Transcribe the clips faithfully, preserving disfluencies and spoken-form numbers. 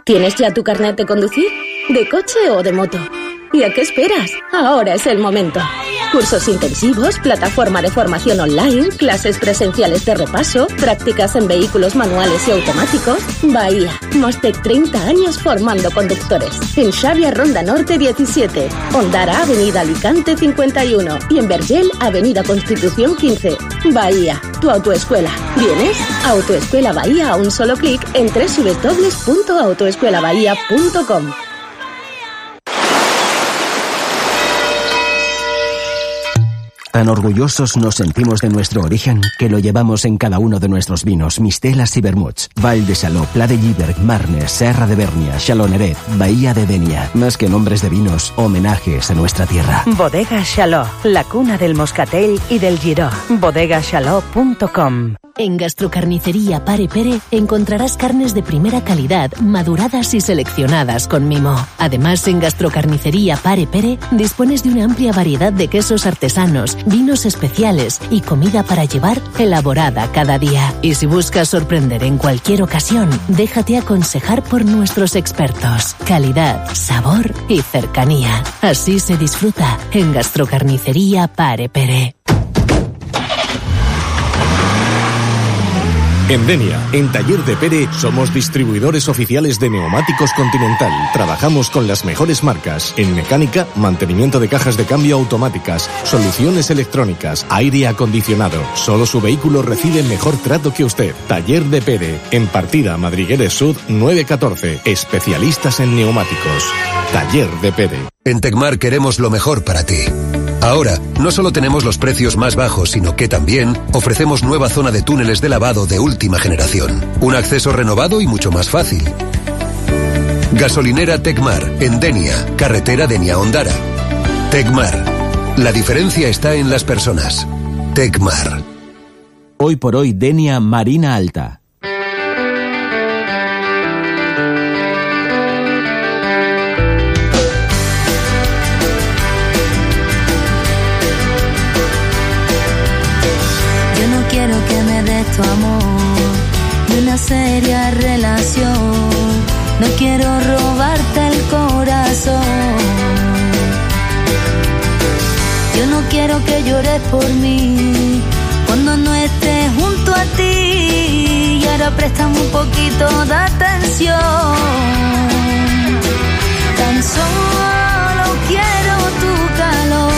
¿Tienes ya tu carnet de conducir? ¿De coche o de moto? ¿Y a qué esperas? Ahora es el momento. Cursos intensivos, plataforma de formación online, clases presenciales de repaso, prácticas en vehículos manuales y automáticos. Bahía, más de treinta años formando conductores. En Xavia, Ronda Norte diecisiete. Ondara, Avenida Alicante cincuenta y uno. Y en Vergel, Avenida Constitución quince. Bahía, tu autoescuela. ¿Vienes? Autoescuela Bahía a un solo clic en doble u doble u doble u punto autoescuela bahía punto com. Tan orgullosos nos sentimos de nuestro origen que lo llevamos en cada uno de nuestros vinos, mistelas y vermuts. Val de Xaló, Pla de Lliberg, Marnes, Serra de Bernia, Xaloneret, Bahía de Denia. Más que nombres de vinos, homenajes a nuestra tierra. Bodega Xaló, la cuna del moscatel y del giró. bodega xaló punto com. En Gastrocarnicería Pare Pere encontrarás carnes de primera calidad, maduradas y seleccionadas con mimo. Además, en Gastrocarnicería Pare Pere dispones de una amplia variedad de quesos artesanos, vinos especiales y comida para llevar elaborada cada día. Y si buscas sorprender en cualquier ocasión, déjate aconsejar por nuestros expertos. Calidad, sabor y cercanía. Así se disfruta en Gastrocarnicería Pare Pere. En Denia, en Taller de Pere, somos distribuidores oficiales de neumáticos Continental. Trabajamos con las mejores marcas en mecánica, mantenimiento de cajas de cambio automáticas, soluciones electrónicas, aire acondicionado. Solo su vehículo recibe mejor trato que usted. Taller de Pere, en Partida Madrigueres Sud nueve catorce. Especialistas en neumáticos. Taller de Pere. En Tecmar queremos lo mejor para ti. Ahora, no solo tenemos los precios más bajos, sino que también ofrecemos nueva zona de túneles de lavado de última generación. Un acceso renovado y mucho más fácil. Gasolinera Tecmar, en Denia, carretera Denia-Ondara. Tecmar. La diferencia está en las personas. Tecmar. Hoy por hoy, Denia Marina Alta. Quiero que me des tu amor y una seria relación. No quiero robarte el corazón. Yo no quiero que llores por mí cuando no esté junto a ti. Y ahora préstame un poquito de atención. Tan solo quiero tu calor.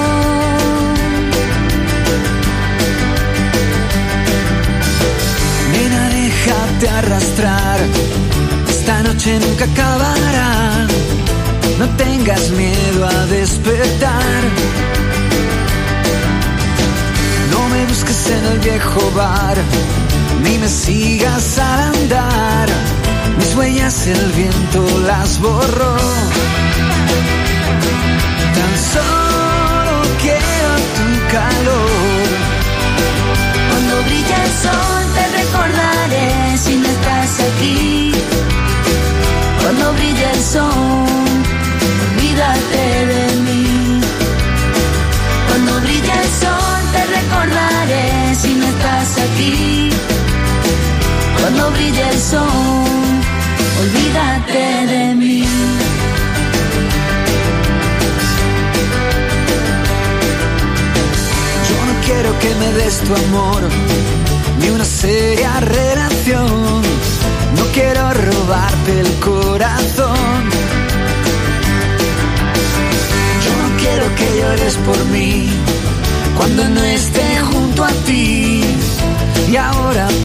Déjate arrastrar, esta noche nunca acabará. No tengas miedo a despertar. No me busques en el viejo bar, ni me sigas al andar. Mis huellas el viento las borró. Tan solo quiero tu calor. Cuando brilla el sol te recordaré si no estás aquí. Cuando brilla el sol, olvídate de mí. Cuando brilla el sol te recordaré si no estás aquí. Cuando brilla el sol, olvídate de mí. Yo no quiero que me des tu amor, ni una seria relación. No quiero robarte el corazón. Yo no quiero que llores por mí cuando no esté junto a ti. Y ahora